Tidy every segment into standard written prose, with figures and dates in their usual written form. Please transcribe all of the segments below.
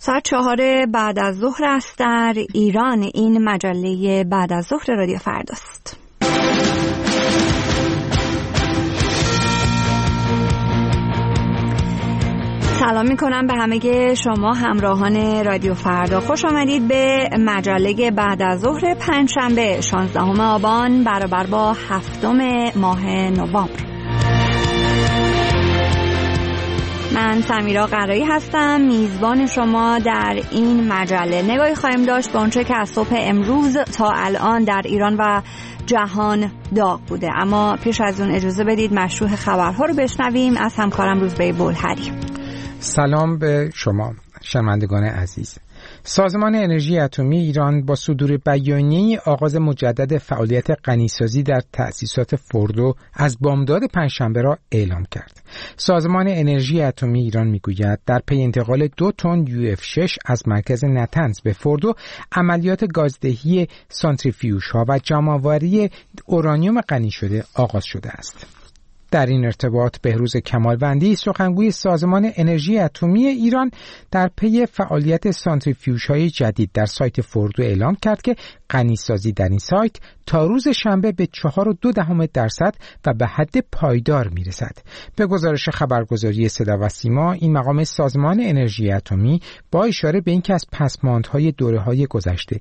ساعت 4 بعد از ظهر است در ایران. این مجله بعد از ظهر رادیو فرداست. سلام میکنم به همه شما همراهان رادیو فردا. خوش آمدید به مجله بعد از ظهر پنجشنبه 16 آبان برابر با 7 ماه نوامبر. من سمیرا قرایی هستم، میزبان شما در این مجله. نگاهی خواهیم داشت به آنچه که از صبح امروز تا الان در ایران و جهان داغ بوده. اما پیش از اون اجازه بدید مشروح خبرها رو بشنویم از همکارم روزبه بلحری. سلام به شما شنوندگان عزیز. سازمان انرژی اتمی ایران با صدور بیانیه آغاز مجدد فعالیت غنیسازی در تأسیسات فوردو از بامداد پنجشنبه را اعلام کرد. سازمان انرژی اتمی ایران میگوید در پی انتقال 2 تن UF6 از مرکز نتنز به فوردو، عملیات گازدهی سانتریفیوژها و جمع‌آوری اورانیوم غنی شده آغاز شده است. در این ارتباط بهروز کمالوندی، سخنگوی سازمان انرژی اتمی ایران، در پی فعالیت سانتریفیوژهای جدید در سایت فوردو اعلام کرد که غنیسازی در این سایت تا روز شنبه به 4.2% و به حد پایدار میرسد. به گزارش خبرگزاری صدا و سیما، این مقام سازمان انرژی اتمی با اشاره به اینکه از پسماندهای دوره‌های گذشته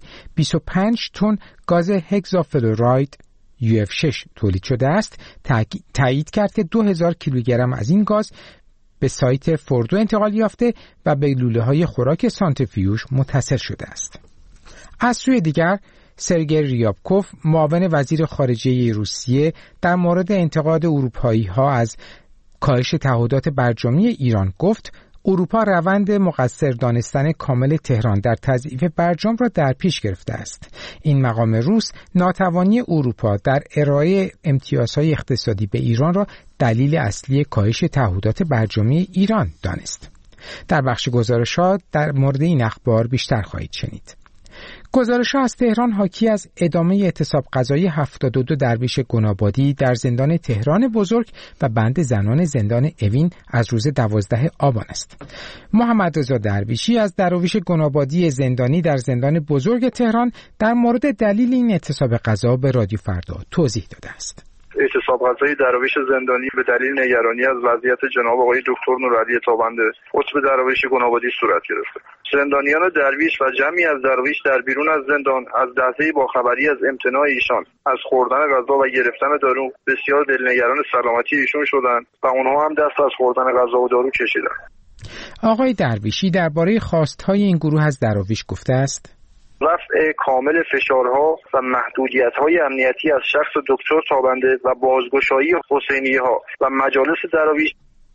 25 تن گاز هگزافلوراید UF6 تولید شده است، تایید کرد که 2000 کیلوگرم از این گاز به سایت فوردو انتقال یافته و به لوله‌های خوراک سانتریفیوژ متصل شده است. از سوی دیگر، سرگئی ریابکوف، معاون وزیر خارجه روسیه، در مورد انتقاد اروپایی‌ها از کاهش تعهدات برجامی ایران گفت اروپا روند مقصر دانستن کامل تهران در تضعیف برجام را در پیش گرفته است. این مقام روس ناتوانی اروپا در ارائه امتیازهای اقتصادی به ایران را دلیل اصلی کاهش تعهدات برجامی ایران دانست. در بخش گزارش‌ها در مورد این اخبار بیشتر خواهید شنید. گزارش‌ها از تهران حاکی از ادامه اعتصاب قضایی 72 درویش گنابادی در زندان تهران بزرگ و بند زنان زندان اوین از روز 12 آبان است. محمد رضا درویشی از درویش گنابادی زندانی در زندان بزرگ تهران در مورد دلیل این اعتصاب قضا به رادیو فردا توضیح داده است. اعتصاب قضایی درویش زندانی به دلیل نگرانی از وضعیت جناب آقای دکتر نورعلی تابنده قطب درویش گنابادی صورت گرفته. زندانیان درویش و جمعی از درویش در بیرون از زندان از لحظه باخبری از امتناع ایشان از خوردن غذا و گرفتن دارو بسیار دلنگران سلامتی ایشون شدند و اونها هم دست از خوردن غذا و دارو کشیدند. آقای درویشی درباره خواستهای این گروه از دراویش گفته است: رفع کامل فشارها و محدودیت‌های امنیتی از شخص دکتر تابنده و بازگشایی حسینی‌ها و مجالس دراویش.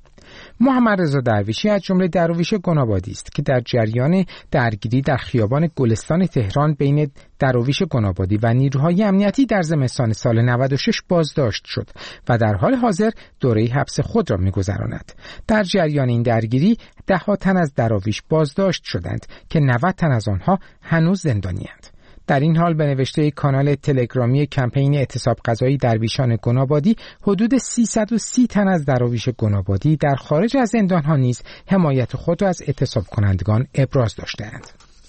محمد رضا درویشی از جمله درویش گنابادی است که در جریان درگیری در خیابان گلستان تهران بین درویش گنابادی و نیروهای امنیتی در زمستان سال 96 بازداشت شد و در حال حاضر دوره حبس خود را می‌گذراند. در جریان این درگیری 10 تن از دراویش بازداشت شدند که 90 تن از آنها هنوز زندانی‌اند. در این حال به نوشته کانال تلگرامی کمپین اعتصاب قضایی درویشان گنابادی، حدود 330 تن از دراویش گنابادی در خارج از زندان‌ها نیز حمایت خود را از اعتصاب کنندگان ابراز داشته‌اند.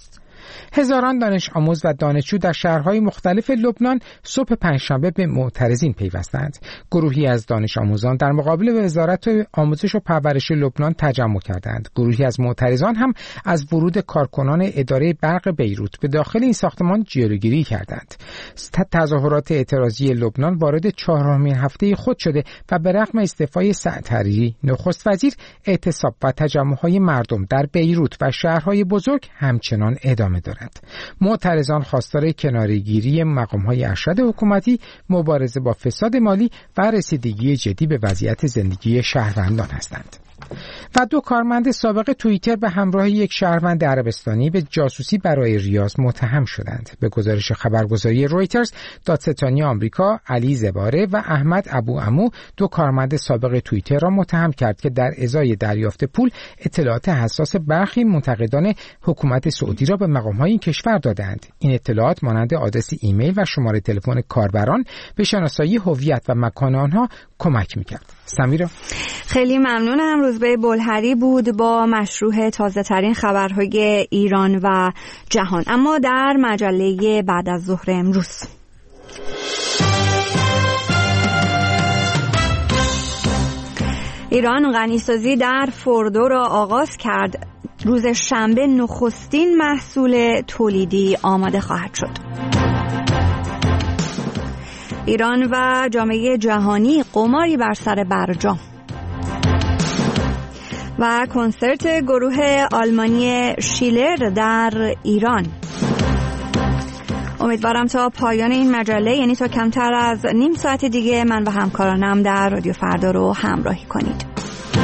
هزاران دانش آموز و دانشجو در شهرهای مختلف لبنان صبح پنجشنبه به معترضین پیوستند. گروهی از دانش آموزان در مقابل وزارت آموزش و پرورش لبنان تجمع کردند. گروهی از معترضان هم از ورود کارکنان اداره برق بیروت به داخل این ساختمان جلوگیری کردند. تظاهرات اعتراضی لبنان وارد 4مین هفته خود شده و به رغم استعفای سعد حریری نخست وزیر، اعتصاب و تجمع‌های مردم در بیروت و شهرهای بزرگ همچنان ادامه دارد. معترضان خواستار کناره‌گیری مقام‌های ارشد حکومتی، مبارزه با فساد مالی و رسیدگی جدی به وضعیت زندگی شهروندان هستند. و 2 کارمند سابق توییتر به همراه یک شهروند عربستانی به جاسوسی برای ریاض متهم شدند. به گزارش خبرگزاری رویترز، دادستانی آمریکا علی زباره و احمد ابو عمو 2 کارمند سابق توییتر را متهم کرد که در ازای دریافت پول اطلاعات حساس برخی منتقدان حکومت سعودی را به مقام‌های این کشور دادند. این اطلاعات مانند آدرس ایمیل و شماره تلفن کاربران به شناسایی هویت و مکان آنها کمک می‌کرد. سمیرا خیلی ممنونم. روزبه بلهری بود با مشروع تازه ترین خبرهای ایران و جهان. اما در مجله بعد از ظهر امروز، ایران غنیسازی در فوردو را آغاز کرد. روز شنبه نخستین محصول تولیدی آماده خواهد شد. ایران و جامعه جهانی قماری بر سر برجام. و کنسرت گروه آلمانی شیلر در ایران. امیدوارم تا پایان این مجله، یعنی تا کمتر از نیم ساعت دیگه، من و همکارانم در رادیو فردا رو همراهی کنید.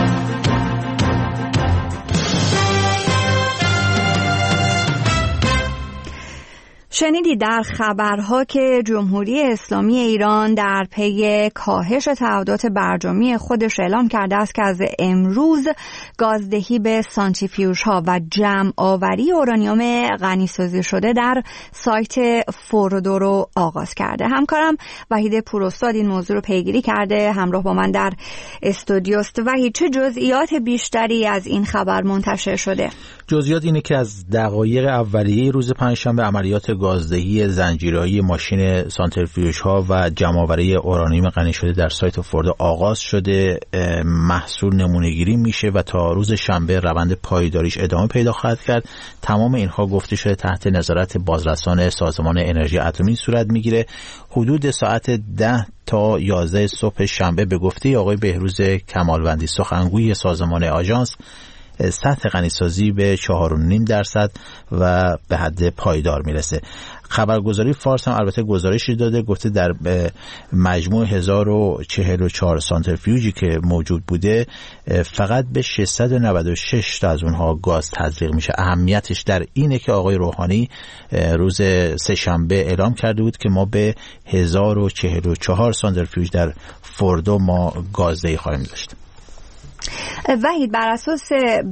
شنیدید در خبرها که جمهوری اسلامی ایران در پی کاهش تعهدات برجامی خودش اعلام کرده است که از امروز گازدهی به سانتریفیوژها و جمع آوری اورانیوم غنیسازی شده در سایت فوردو رو آغاز کرده. همکارم وحید پوراستاد این موضوع رو پیگیری کرده، همراه با من در استودیوست. وحید، چه جزئیات بیشتری از این خبر منتشر شده؟ جزئیات اینه که از دقایق اولیه روز پنجشنبه عملیات گازدهی زنجیره‌ای ماشین سانتریفیوژها و جمع‌آوری اورانیوم غنی شده در سایت فوردو آغاز شده. محصول نمونه‌گیری میشه و تا روز شنبه روند پایداریش ادامه پیدا خواهد کرد. تمام اینها گفته شده تحت نظارت بازرسان سازمان انرژی اتمی صورت میگیره. حدود ساعت 10 تا 11 صبح شنبه به گفته آقای بهروز کمالوندی، سخنگوی سازمان آژانس، سطح غنیسازی به 4.5% و به حد پایدار میرسه. خبرگزاری فارس هم البته گزارشی داده، گفته در مجموع 1044 سانتریفیوژی که موجود بوده فقط به 696 تا از اونها گاز تزریق میشه. اهمیتش در اینه که آقای روحانی روز سه‌شنبه اعلام کرده بود که ما به 1044 سانتریفیوژ در فوردو ما گازدهی خواهیم داشت. وحید، بر اساس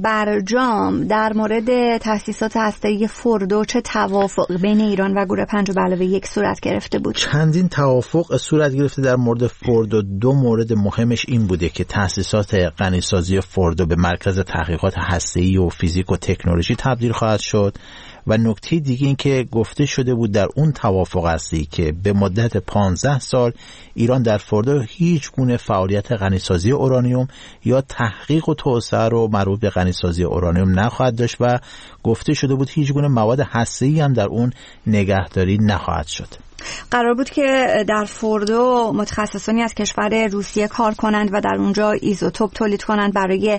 برجام در مورد تأسیسات هسته‌ای فوردو چه توافق بین ایران و گروه 5+1 صورت گرفته بود؟ چندین توافق صورت گرفته در مورد فوردو. دو مورد مهمش این بوده که تأسیسات غنیسازی فوردو به مرکز تحقیقات هسته‌ای و فیزیک و تکنولوژی تبدیل خواهد شد و نکته دیگه این که گفته شده بود در اون توافق هستی که به مدت 15 سال ایران در فوردو هیچ گونه فعالیت غنیسازی اورانیوم یا تحقیق و توسعه رو مربوط به غنیسازی اورانیوم نخواهد داشت و گفته شده بود هیچ گونه مواد هسته‌ای هم در اون نگهداری نخواهد شد. قرار بود که در فوردو متخصصانی از کشور روسیه کار کنند و در اونجا ایزوتوپ تولید کنند برای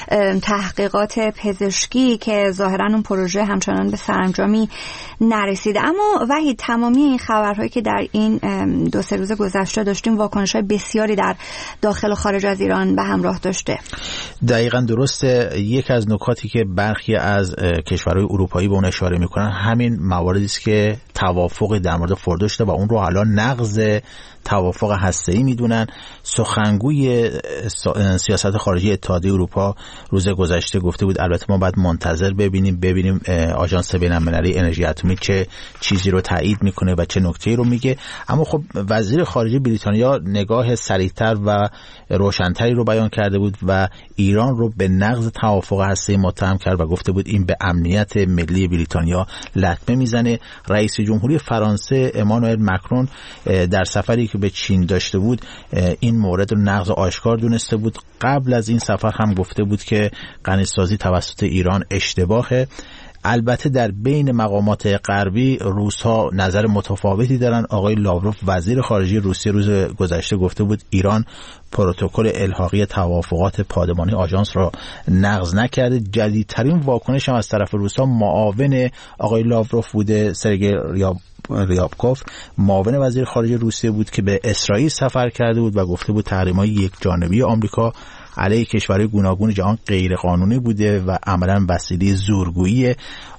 تحقیقات پزشکی که ظاهراً اون پروژه همچنان به سرانجامی نرسیده. اما وحید، تمامی این خبرهایی که در این 2-3 روز گذشته داشتیم واکنش‌های بسیاری در داخل و خارج از ایران به همراه داشته. دقیقاً درسته. یک از نکاتی که برخی از کشورهای اروپایی به اون اشاره می‌کنن همین مواردی است که توافق در مورد فوردو و اون رو حالا نقض توافق هسته‌ای میدونن. سخنگوی سیاست خارجی اتحادیه اروپا روز گذشته گفته بود البته ما باید منتظر ببینیم آژانس بین‌المللی انرژی اتمی چه چیزی رو تایید میکنه و چه نکته‌ای رو میگه. اما خب وزیر خارجه بریتانیا نگاه صریح‌تر و روشن‌تری رو بیان کرده بود و ایران رو به نقض توافق هسته‌ای متهم کرد و گفته بود این به امنیت ملی بریتانیا لطمه میزنه. رئیس جمهوری فرانسه امانوئل مکرون در سفری که به چین داشته بود این مورد رو نقض آشکار دونسته بود. قبل از این سفر هم گفته بود که غنیسازی توسط ایران اشتباهه. البته در بین مقامات غربی روس‌ها نظر متفاوتی دارن. آقای لاوروف وزیر خارجه روسیه روز گذشته گفته بود ایران پروتکل الحاقی توافقات پادمانی آژانس را نقض نکرده. جدیدترین واکنش هم از طرف روس‌ها معاون آقای لاوروف بوده، سرگئی ریابکوف، معاون وزیر خارجه روسیه بود که به اسرائیل سفر کرده بود و گفته بود تحریم‌های یک جانبی آمریکا علیه کشورهای گوناگون جهان غیر قانونی بوده و عملاً وسیله زورگویی.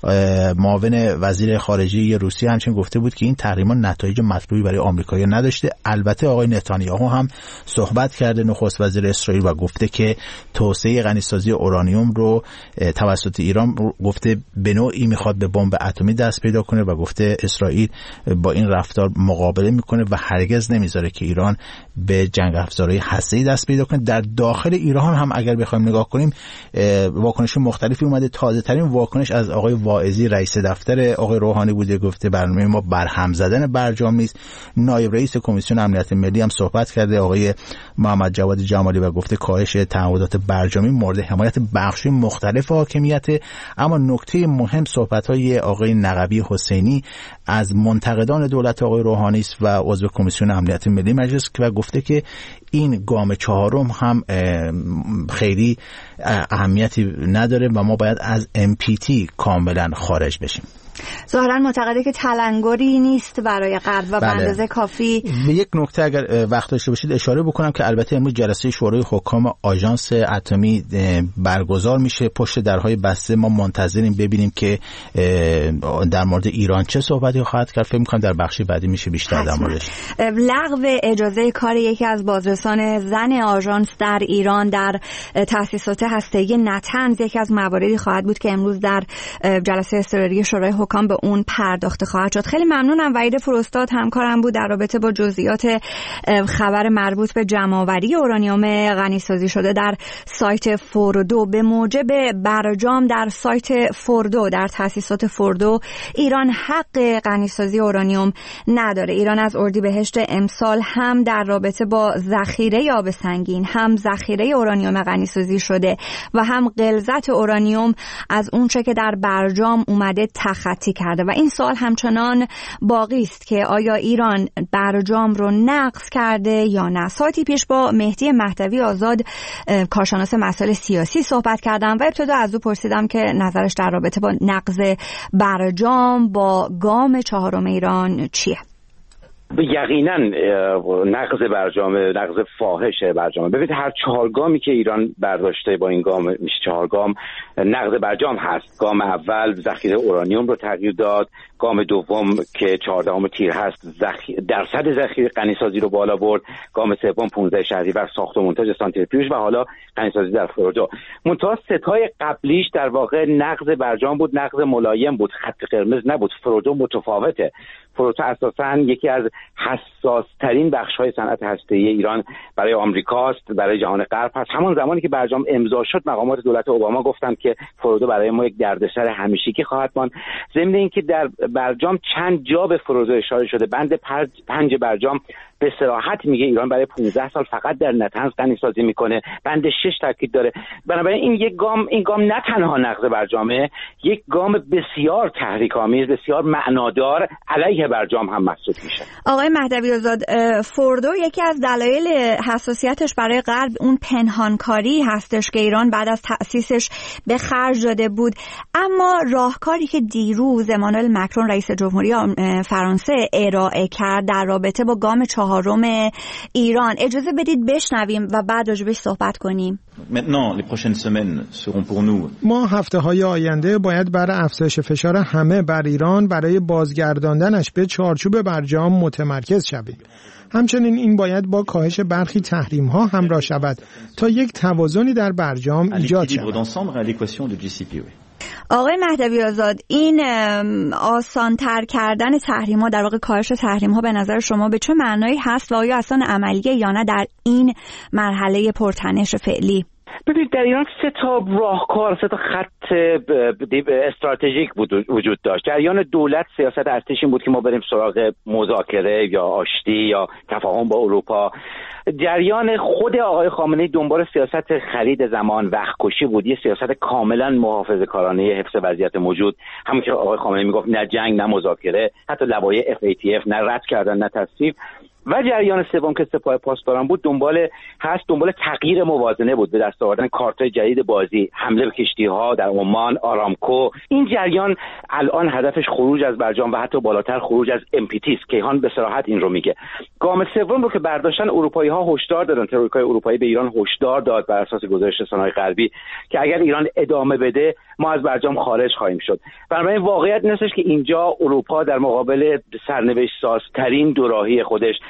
معاون وزیر خارجه روسیه همچنین گفته بود که این تحریم‌ها نتایج مطلوبی برای آمریکایی‌ها نداشته. البته آقای نتانیاهو هم صحبت کرده، نخست وزیر اسرائیل، و گفته که توسعه غنیسازی اورانیوم رو توسط ایران گفته به نوعی میخواد به بمب اتمی دست پیدا کنه و گفته اسرائیل با این رفتار مقابله میکنه و هرگز نمیذاره که ایران به جنگ افزارهای هسته‌ای دست پیدا کنه. در داخل ایران هم اگر بخوایم نگاه کنیم واکنش مختلفی اومده. تازه ترین واکنش از آقای واعظی رئیس دفتر آقای روحانی بوده، گفته برنامه ما برهم زدن برجام نیست. نایب رئیس کمیسیون امنیت ملی هم صحبت کرده، آقای محمد جواد جمالی، و گفته کاهش تعهدات برجامی مورد حمایت بخش‌های مختلف حاکمیت. اما نکته مهم صحبت‌های آقای نقبی حسینی از منتقدان دولت آقای روحانی است و عضو کمیسیون امنیت ملی مجلس، و گفته که این گام چهارم هم خیلی اهمیتی نداره و ما باید از NPT کاملا خارج بشیم. ظاهرا معتقده که تلنگری نیست برای غرب و به اندازه کافی. به یک نکته اگر وقت داشته باشید اشاره بکنم که البته امروز جلسه شورای حکام آژانس اتمی برگزار میشه. پشت درهای بسته ما منتظریم ببینیم که در مورد ایران چه صحبتی خواهد کرد. فکر می‌کنم در بخش بعدی میشه بیشتر در موردش. لغو اجازه کار یکی از بازرسان زن آژانس در ایران در تأسیسات هسته‌ای نتنز یکی از مواردی خواهد بود که امروز در جلسه اضطراری شورای حکام به اون پرداخته خواهد شد. خیلی ممنونم. وحید فرستاد همکارم بود در رابطه با جزئیات خبر مربوط به جمع‌آوری اورانیوم غنی‌سازی شده در سایت فوردو. به موجب برجام در سایت فوردو، در تأسیسات فوردو، ایران حق غنی‌سازی اورانیوم نداره. ایران از اردیبهشت امسال هم در رابطه با ذخیره آب سنگین، هم ذخیره اورانیوم غنی‌سازی شده و هم غلظت اورانیوم از اون چه که در برجام اومده تخطی کرده و این سوال همچنان باقی است که آیا ایران برجام رو نقض کرده یا نه. ساعتی پیش با مهدی مهدوی آزاد، کارشناس مسائل سیاسی، صحبت کردم و ابتدا از او پرسیدم که نظرش در رابطه با نقض برجام با گام چهارم ایران چیه. یقینا نقض برجام، نقض فاحش برجام. ببینید هر 4 گامی که ایران برداشته با این گام میشه 4 گام نقض برجام هست. گام اول ذخیره اورانیوم رو تغییر داد، گام دوم که 14 تیر هست درصد ذخیره غنی‌سازی رو بالا برد، گام سوم 15 شهریور ساخت و مونتاژ سانتریفیوژ و حالا غنی‌سازی در فوردو. منتها ستای قبلیش در واقع نقض برجام بود، نقض ملایم بود، خط قرمز نبود. فوردو متفاوته. فوردو اساساً یکی از حساس‌ترین بخش‌های صنعت هسته‌ای ایران برای آمریکاست، برای جهان غرب هست. همون زمانی که برجام امضا شد مقامات دولت اوباما گفتند که فوردو برای ما یک دردسر همیشگی خواهد ماند. ضمن اینکه در برجام چند جا به فوردو اشاره شده. بند 5 برجام به صراحت میگه ایران برای 15 سال فقط در نتنز غنی‌سازی میکنه. بند 6 تاکید داره. بنابراین این گام نه تنها نقض برجامه، یک گام بسیار تحریک‌آمیز، بسیار معنادار علیه برجام هم محسوب میشه. آقای مهدوی آزاد، فوردو یکی از دلایل حساسیتش برای غرب اون پنهانکاری هستش که ایران بعد از تأسیسش به خرج داده بود. اما راهکاری که دیروز امانوئل مکرون رئیس جمهوری فرانسه ارائه کرد در رابطه با گام چهارم ایران، اجازه بدید بشنویم و بعد راجبش صحبت کنیم. ما هفته‌های آینده باید برای افزایش فشار همه بر ایران برای بازگرداندنش به چارچوب برجام متمرکز شویم. همچنین این باید با کاهش برخی تحریم‌ها همراه شود تا یک توازنی در برجام ایجاد شود. آقای مهدوی آزاد، این آسان‌تر کردن تحریم‌ها، در واقع کاهش تحریم‌ها، به نظر شما به چه معنایی هست و آیا اصلا عملیه یا نه در این مرحله پرتنش فعلی؟ ببینید در ایران 3 راهکار، 3 خط استراتژیک وجود داشت. جریان دولت سیاست ارتش این بود که ما بریم سراغ مذاکره یا آشتی یا تفاهم با اروپا. جریان خود آقای خامنه‌ای دنبال سیاست خرید زمان، وقت کشی بود، یه سیاست کاملا محافظه‌کارانه حفظ وضعیت موجود. همون که آقای خامنه‌ای میگفت نه جنگ نه مذاکره، حتی لوایح FATF نه رد کردن نه تصویب. و جریان سوم که سپاه پاسداران بود دنبال تغییر موازنه بود، به دست آوردن کارت‌های جدید بازی، حمله به کشتی‌ها در عمان، آرامکو. این جریان الان هدفش خروج از برجام و حتی بالاتر خروج از NPT است. کیهان به صراحت این رو میگه. گام سوم رو که برداشتن اروپایی‌ها هشدار دادن، ترویکای اروپایی به ایران هشدار داد بر اساس گزارش رسانه‌های غربی که اگر ایران ادامه بده ما از برجام خارج خواهیم شد. بنابراین واقعیت نیستش که اینجا اروپا در مقابل سرنوشت سازترین دوراهی خودش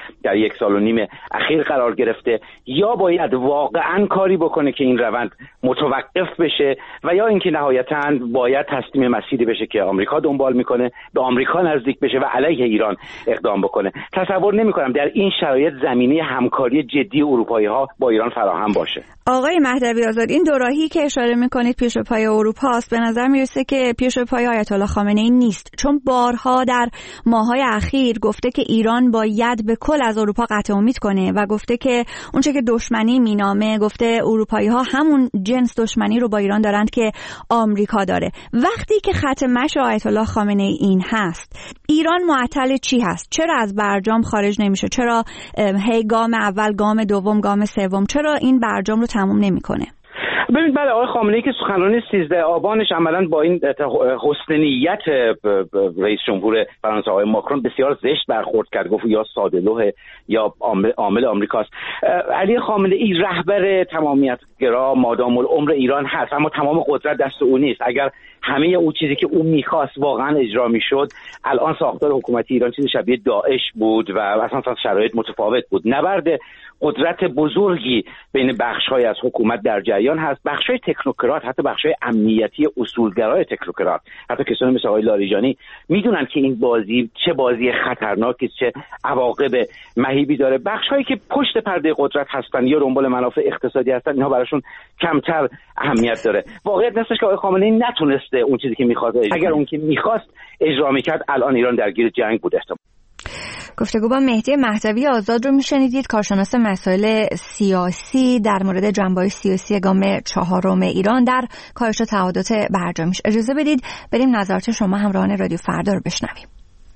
در 1 سال و نیم اخیر قرار گرفته، یا باید واقعا کاری بکنه که این روند متوقف بشه و یا اینکه نهایتاً باید تسلیم مسیری بشه که آمریکا دنبال میکنه، به آمریکا نزدیک بشه و علیه ایران اقدام بکنه. تصور نمیکنم در این شرایط زمینه همکاری جدی اروپایی ها با ایران فراهم باشه. آقای مهدوی آزاد، این دوراهی که اشاره میکنید پیش پای اروپا است، به نظر میرسه که پیش پای آیت الله خامنه ای نیست، چون بارها در ماه‌های اخیر گفته که ایران باید به کل از اروپا قطع امید کنه و گفته که اونچه که دشمنی مینامه، گفته اروپایی ها همون جنس دشمنی رو با ایران دارند که آمریکا داره. وقتی که خط مشی آیت الله خامنه ای این هست، ایران معطل چی هست؟ چرا از برجام خارج نمیشه؟ چرا هی گام اول، گام دوم، گام سوم، چرا این برجام رو تموم نمیکنه؟ ببینید، بله، آقای خامنه‌ای که سخنرانی 13 آبانش عملاً با این حسن نیت رئیس جمهور فرانسه آقای ماکرون بسیار زشت برخورد کرد، گفت یا ساده‌لوح یا عامل آمریکاست. علی خامنه‌ای رهبر تمامیت‌گرا مادام العمر ایران هست، اما تمام قدرت دست او نیست. اگر همه اون چیزی که او می‌خواست واقعاً اجرا می‌شد، الان ساختار حکومتی ایران چیزی شبیه داعش بود و اصلا شرایط متفاوت بود. نبرد قدرت بزرگی بین بخش‌های از حکومت در جریان هست. بخش‌های تکنوکرات، حتی بخش‌های امنیتی اصولگرای تکنوکرات، حتی کسانی مثل آقای لاریجانی میدونن که این بازی چه بازی خطرناکی، چه عواقب مهیبی داره. بخش‌هایی که پشت پرده قدرت هستن یا دنبال منافع اقتصادی هستن، اینها براشون کمتر اهمیت داره. واقعیت هستش که آقای خامنه‌ای نتونسته اون چیزی که می‌خواد، اگر اون که می‌خواست اجرا می‌کرد، الان ایران درگیر جنگ بود. گفتگو با مهدی مهدوی آزاد رو میشنیدید، کارشناس مسائل سیاسی در مورد جنبه‌های سیاسی گام 4 ایران در کاهش تعهدات برجامیش. اجازه بدید بریم نظرات شما همراهان رادیو فردا رو بشنویم.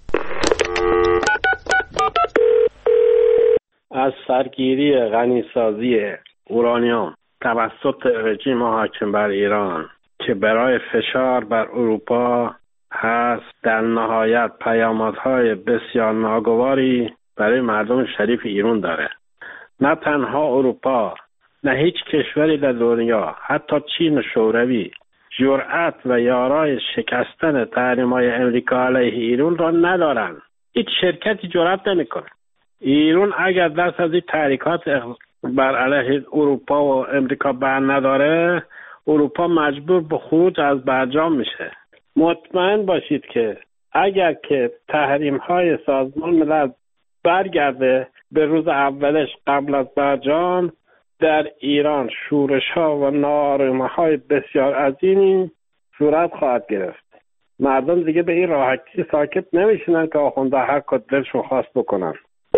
از سرگیری غنیسازی اورانیوم توسط رژیم حاکم بر ایران که برای فشار بر اروپا هست، در نهایت پیامدهای بسیار ناگواری برای مردم شریف ایران داره. نه تنها اروپا، نه هیچ کشوری در دنیا، حتی چین شوروی، جرأت و یارای شکستن تحریم‌های امریکا علیه ایران را ندارن. هیچ شرکتی جرأت نمیکنه. ایران اگر دست از این تحریکات بر علیه اروپا و امریکا بر نداره، اروپا مجبور به خروج از برجام میشه. مطمئن باشید که اگر که تحریم‌های سازمان ملل برگرده به روز اولش قبل از برجام، در ایران شورش‌ها و ناآرامی‌های بسیار عظیمی صورت خواهد گرفت. مردم دیگه به این راحتی ساکت نمیشنن که آخونده هر کار دلشون خواست بکنن.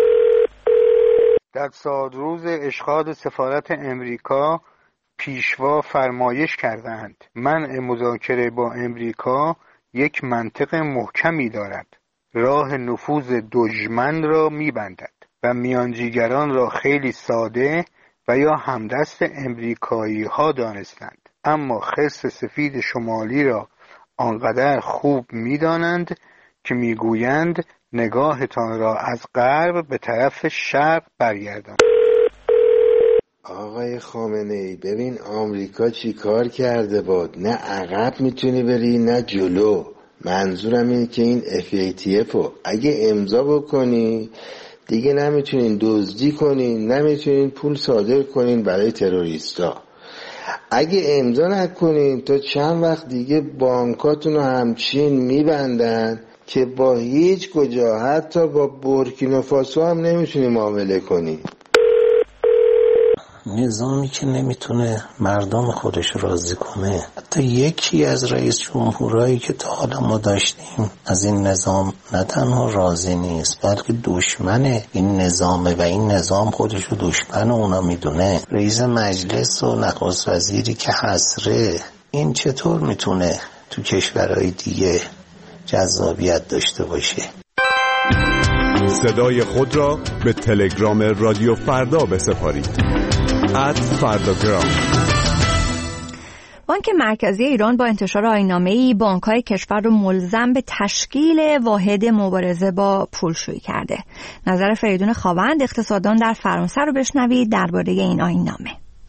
در روز اشغال سفارت امریکا پیشوا فرمایش کردند منع مذاکره با امریکا یک منطق محکمی دارد، راه نفوذ دشمن را می‌بندد و میانجیگران را خیلی ساده و یا همدست امریکایی ها دانستند، اما خرس سفید شمالی را آنقدر خوب می‌دانند که میگویند نگاهتان را از غرب به طرف شرق برگردان. آقای خامنه‌ای، ببین آمریکا چی کار کرده بود، نه عقب میتونی بری نه جلو. منظورم اینه که این FATF رو اگه امضا بکنی دیگه نمیتونین دزدی کنین، نمیتونین پول صادر کنین برای تروریستا. اگه امضا نکنین تا چند وقت دیگه بانکاتون رو همچین میبندن که با هیچ کجا، حتی با بورکینافاسو هم نمیتونی معامله کنی. نظامی که نمیتونه مردم خودش راضی کنه، حتی یکی از رئیس جمهورایی که تا حالا ما داشتیم از این نظام نه تنها راضی نیست بلکه دشمن این نظامه و این نظام خودش رو دشمن اونا میدونه. رئیس مجلس و نخست وزیری که حسره، این چطور میتونه تو کشورهای دیگه جذابیت داشته باشه؟ صدای خود را به تلگرام رادیو فردا بسپارید. @فرداگرام. بانک مرکزی ایران با انتشار آیین‌نامه‌ای بانک‌های کشور رو ملزم به تشکیل واحد مبارزه با پولشویی کرده. نظر فریدون خاوند اقتصاددان در فرانسه رو بشنوید درباره این آیین‌نامه.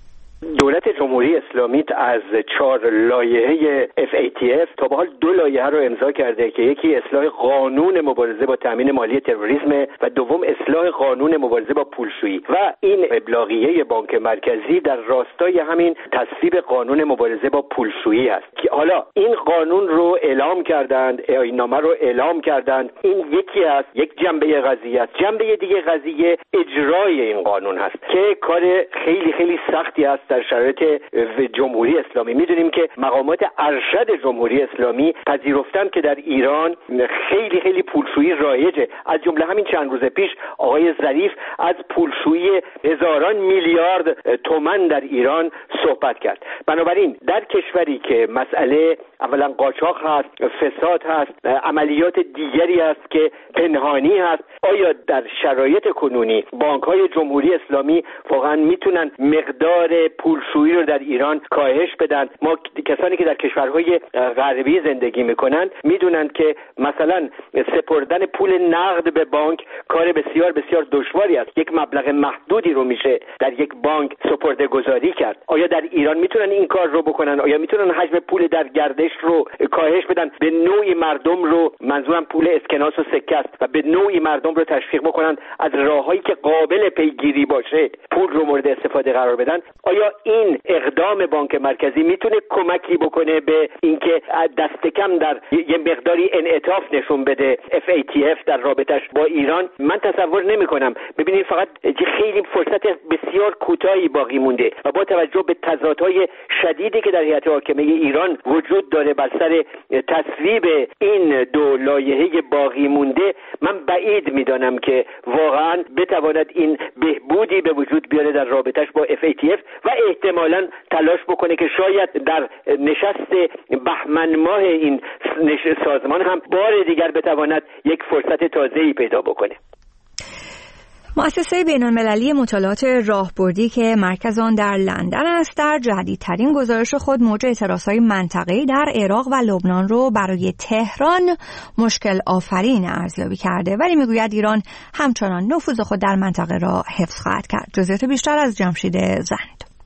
دولت جمهوری اسلامی از 4 لایحه FATF تا به حال 2 لایحه رو امضا کرده که یکی اصلاح قانون مبارزه با تامین مالی تروریسم و دوم اصلاح قانون مبارزه با پولشویی و این ابلاغیه بانک مرکزی در راستای همین تصویب قانون مبارزه با پولشویی است که حالا این قانون رو اعلام کردند، این نامه رو اعلام کردند. این یکی است، یک جنبه قضیه است. جنبه دیگه قضیه اجرای این قانون هست که کار خیلی خیلی سختی است در شرایط جمهوری اسلامی. میدونیم که مقامات ارشد جمهوری اسلامی پذیرفتن که در ایران خیلی خیلی پولشویی رایجه. از جمله همین چند روز پیش آقای ظریف از پولشویی هزاران میلیارد تومان در ایران صحبت کرد. بنابراین در کشوری که مسئله اولا قاچاق هست، فساد هست، عملیات دیگری هست که پنهانی هست، آیا در شرایط کنونی بانک‌های جمهوری اسلامی واقعا میتونن مقدار پولشویی رو در ایران کاهش بدن؟ ما کسانی که در کشورهای غربی زندگی میکنن میدونن که مثلا سپردن پول نقد به بانک کار بسیار بسیار دشواری است. یک مبلغ محدودی رو میشه در یک بانک سپرده گذاری کرد. آیا در ایران میتونن این کار رو بکنن؟ آیا میتونن حجم پول در گردش رو کاهش بدن؟ به نوعی مردم رو، منظورم پول اسکناس و سکه است، و به نوعی مردم رو تشویق بکنن از راههایی که قابل پیگیری باشه پول رو مورد استفاده قرار بدن؟ آیا این اقدام بانک مرکزی میتونه کمکی بکنه به اینکه دست کم در یه مقداری انعطاف نشون بده FATF در رابطش با ایران؟ من تصور نمی‌کنم. ببینید فقط خیلی فرصت بسیار کوتاهی باقی مونده و با توجه به تضادهای شدیدی که در هیئت حاکمه ایران وجود داره بر سر تصویب این 2 لایحه باقی مونده، من بعید میدانم که واقعا بتواند این بهبودی به وجود بیاره در رابطش با FATF و احتمالاً تلاش بکنه که شاید در نشست بهمن ماه این سازمان هم بار دیگر بتواند یک فرصت تازه‌ای پیدا بکنه. مؤسسه بین‌المللی مطالعات راهبردی که مرکز آن در لندن است، در جدیدترین گزارش خود موج اعتراض‌های منطقه‌ای در عراق و لبنان رو برای تهران مشکل آفرین ارزیابی کرده، ولی میگوید ایران همچنان نفوذ خود در منطقه را حفظ خواهد کرد. جزئیات بیشتر از جمشید زند.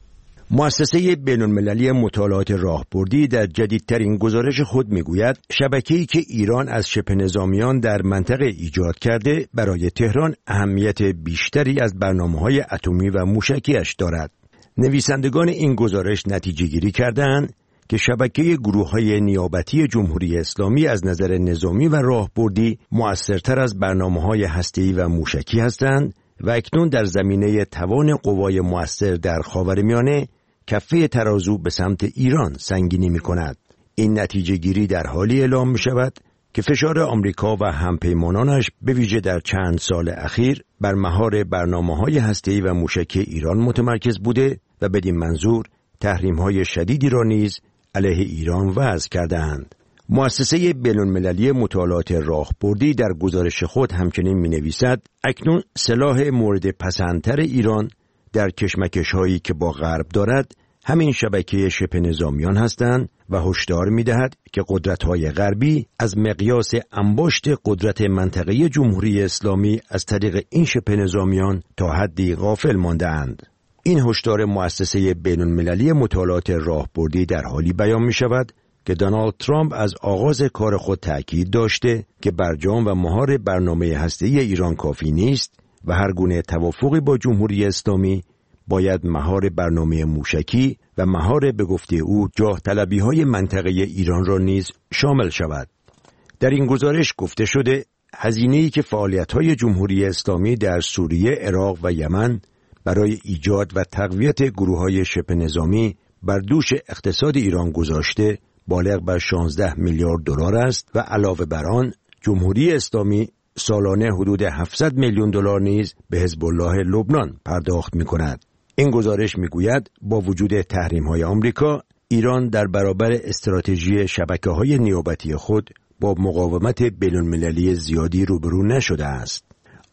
مؤسسه بین‌المللی مطالعات راهبردی در جدیدترین گزارش خود میگوید شبکه‌ای که ایران از شبه نظامیان در منطقه ایجاد کرده برای تهران اهمیت بیشتری از برنامه‌های اتمی و موشکی‌اش دارد. نویسندگان این گزارش نتیجه گیری کردند که شبکه گروه‌های نیابتی جمهوری اسلامی از نظر نظامی و راهبردی مؤثرتر از برنامه‌های هسته‌ای و موشکی هستند و اکنون در زمینه توان قوای مؤثر در خاورمیانه کفه ترازو به سمت ایران سنگینی می کند. این نتیجه گیری در حالی اعلام می شود که فشار آمریکا و همپیمانانش به ویژه در چند سال اخیر بر مهار برنامه‌های هسته‌ای و موشکی ایران متمرکز بوده و بدین منظور تحریم‌های شدیدی را نیز علیه ایران وضع کرده‌اند. مؤسسه بین‌المللی مطالعات راهبردی در گزارش خود همچنین می‌نویسد اکنون سلاح مورد پسندتر ایران در کشمکش‌هایی که با غرب دارد همین شبکه شبه نظامیان هستند و هشدار می‌دهد که قدرت‌های غربی از مقیاس انباشت قدرت منطقه‌ای جمهوری اسلامی از طریق این شبه نظامیان تا حدی غافل مانده‌اند. این هشدار مؤسسه بین‌المللی مطالعات راهبردی در حالی بیان می‌شود که دونالد ترامپ از آغاز کار خود تأکید داشته که برجام و مهار برنامه هسته‌ای ایران کافی نیست و هر گونه توافقی با جمهوری اسلامی باید مهار برنامه موشکی و مهار به گفته او جاه طلبی‌های منطقه ایران را نیز شامل شود. در این گزارش گفته شده هزینه‌ای که فعالیت‌های جمهوری اسلامی در سوریه، عراق و یمن برای ایجاد و تقویت گروه‌های شبه نظامی بر دوش اقتصاد ایران گذاشته بالغ بر 16 میلیارد دلار است و علاوه بر آن جمهوری اسلامی سالانه حدود 700 میلیون دلار نیز به حزب الله لبنان پرداخت می‌کند. این گزارش می‌گوید با وجود تحریم‌های آمریکا، ایران در برابر استراتژی شبکه‌های نیابتی خود با مقاومت بین‌المللی زیادی روبرو نشده است.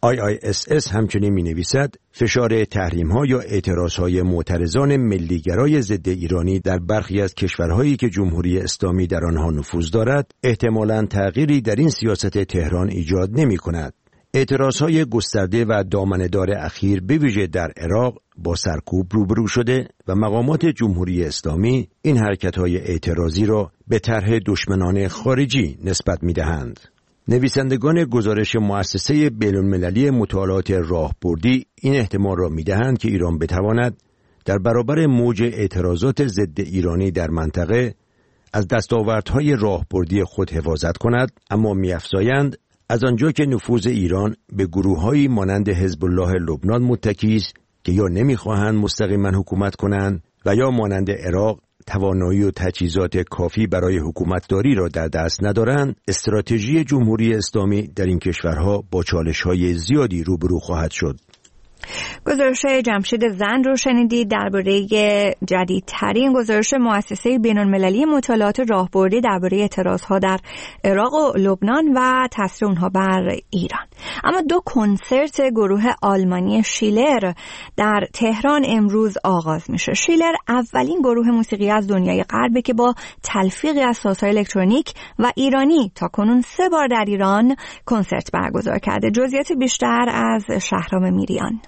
IISS همچنین می‌نویسد فشار تحریم‌ها یا اعتراض‌های معترضان ملیگرای ضد ایرانی در برخی از کشورهایی که جمهوری اسلامی در آنها نفوذ دارد احتمالاً تغییری در این سیاست تهران ایجاد نمی‌کند. اعتراض‌های گسترده و دامنه‌دار اخیر به ویژه در عراق با سرکوب روبرو شده و مقامات جمهوری اسلامی این حرکت‌های اعتراضی را به طرح دشمنان خارجی نسبت می‌دهند. نویسندگان گزارش مؤسسه بین‌المللی مطالعات راهبردی این احتمال را می‌دهند که ایران بتواند در برابر موج اعتراضات ضد ایرانی در منطقه از دستاوردهای راهبردی خود حفاظت کند، اما می‌افزایند از آنجا که نفوذ ایران به گروه‌هایی مانند حزب الله لبنان متکی است که یا نمی‌خواهند مستقیما حکومت کنند و یا مانند عراق توانایی و تجهیزات کافی برای حکومتداری را در دست ندارند، استراتژی جمهوری اسلامی در این کشورها با چالش‌های زیادی روبرو خواهد شد. گزارش جمشید زند رو شنیدید درباره جدیدترین گزارش مؤسسه بین‌المللی مطالعات راهبردی درباره اعتراضها در عراق و لبنان و تاثیر اونها بر ایران. اما دو کنسرت گروه آلمانی شیلر در تهران امروز آغاز میشه. شیلر اولین گروه موسیقی از دنیای غربه که با تلفیقی از سازهای الکترونیک و ایرانی تا کنون 3 بار در ایران کنسرت برگزار کرده. جزئیات بیشتر از شهرام میریان.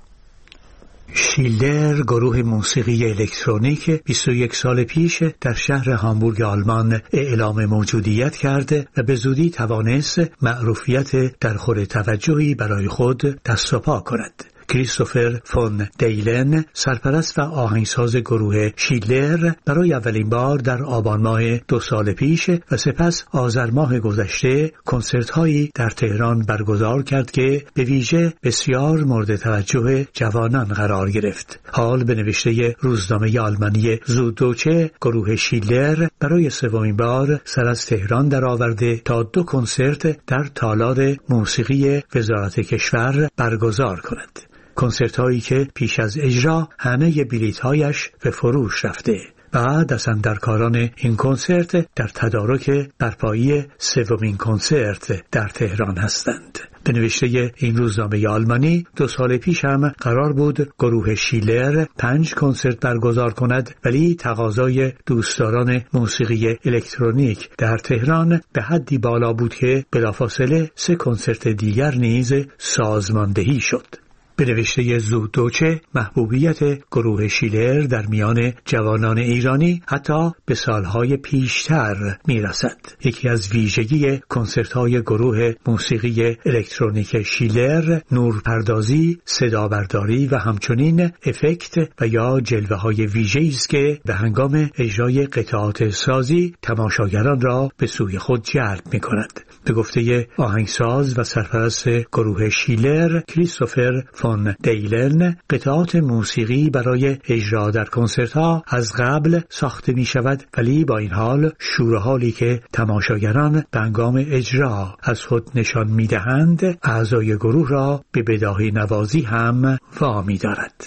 شیلر گروه موسیقی الکترونیک 21 سال پیش در شهر هامبورگ آلمان اعلام موجودیت کرده و به زودی توانست معروفیت درخور توجهی برای خود دست و پا کند. کریستوفر فون دیلن، سرپرست و آهنگساز گروه شیلر، برای اولین بار در آبان ماه 2 سال پیش و سپس آذر ماه گذشته کنسرت‌هایی در تهران برگزار کرد که به ویژه بسیار مورد توجه جوانان قرار گرفت. حال به نوشته روزنامه آلمانی زودوچه، گروه شیلر برای 3مین بار سر از تهران درآورده تا 2 کنسرت در تالار موسیقی وزارت کشور برگزار کند. کنسرت هایی که پیش از اجرا همه بلیط‌هایش به فروش رفته. بعد از اندرکاران این کنسرت در تدارک برپایی 3مین کنسرت در تهران هستند. به نوشته این روزنامه آلمانی 2 سال پیش هم قرار بود گروه شیلر 5 کنسرت برگزار کند، ولی تقاضای دوستداران موسیقی الکترونیک در تهران به حدی بالا بود که بلافاصله 3 کنسرت دیگر نیز سازماندهی شد. به نوشته زودوچه، محبوبیت گروه شیلر در میان جوانان ایرانی حتی به سالهای پیشتر میرسد. یکی از ویژگی کنسرت‌های گروه موسیقی الکترونیک شیلر نورپردازی، صدابرداری و همچنین افکت و یا جلوه‌های ویژه‌ای است که به هنگام اجرای قطعات سازی تماشاگران را به سوی خود جلب می‌کند. به گفته آهنگساز و سرپرست گروه شیلر کریستوفر فون دیلن، قطعات موسیقی برای اجرا در کنسرت‌ها از قبل ساخته می‌شود، ولی با این حال شور و حالی که تماشاگران به هنگام اجرا از خود نشان می‌دهند اعضای گروه را به بداهه نوازی هم وامی دارد.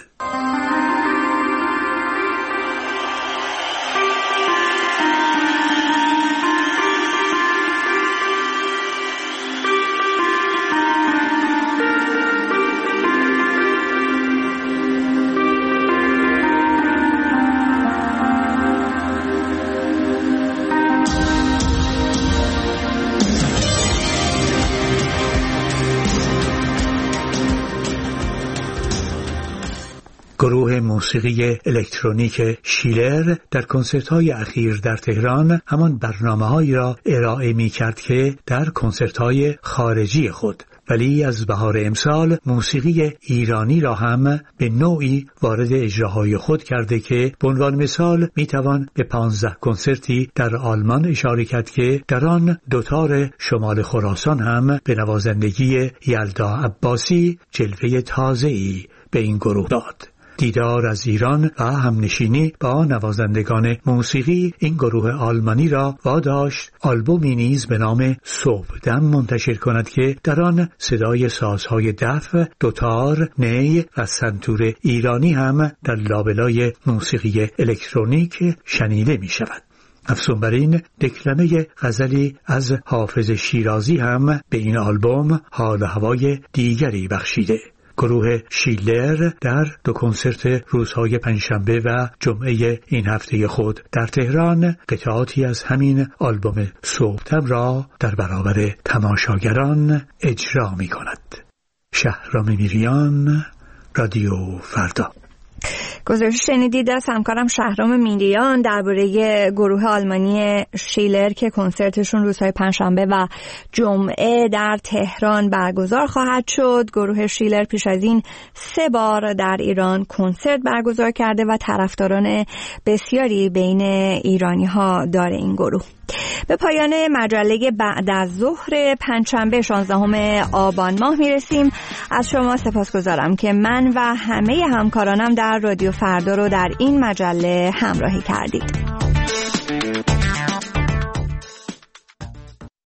گروه موسیقی الکترونیک شیلر در کنسرت‌های اخیر در تهران همان برنامه‌هایی را ارائه می‌کرد که در کنسرت‌های خارجی خود، ولی از بهار امسال موسیقی ایرانی را هم به نوعی وارد اجراهای خود کرده که به عنوان مثال میتوان به 15 کنسرتی در آلمان اشاره کرد که در آن دوتار شمال خراسان هم به نوازندگی یلدا عباسی جلوه تازه‌ای به این گروه داد. دیدار از ایران و همنشینی با نوازندگان موسیقی این گروه آلمانی را واداشت آلبومی نیز به نام صبحدم منتشر کند که در آن صدای سازهای دف، دوتار، نی و سنتور ایرانی هم در لابلای موسیقی الکترونیک شنیده می شود. افزون بر این دکلمه غزلی از حافظ شیرازی هم به این آلبوم حال و هوای دیگری بخشیده. گروه شیلر در 2 کنسرت روزهای پنجشنبه و جمعه این هفته خود در تهران قطعاتی از همین آلبوم صبحدم را در برابر تماشاگران اجرا می کند. شهرام میریان، رادیو فردا. گزارش شنیدید از همکارم شهرام میلیان درباره گروه آلمانی شیلر که کنسرتشون روزهای پنجشنبه و جمعه در تهران برگزار خواهد شد. گروه شیلر پیش از این 3 بار در ایران کنسرت برگزار کرده و طرفداران بسیاری بین ایرانی ها داره این گروه. به پایان مجله بعد از ظهر پنجشنبه 16 آبان ماه میرسیم. از شما سپاسگزارم که من و همه همکارانم در رادیو فردا رو در این مجله همراهی کردید.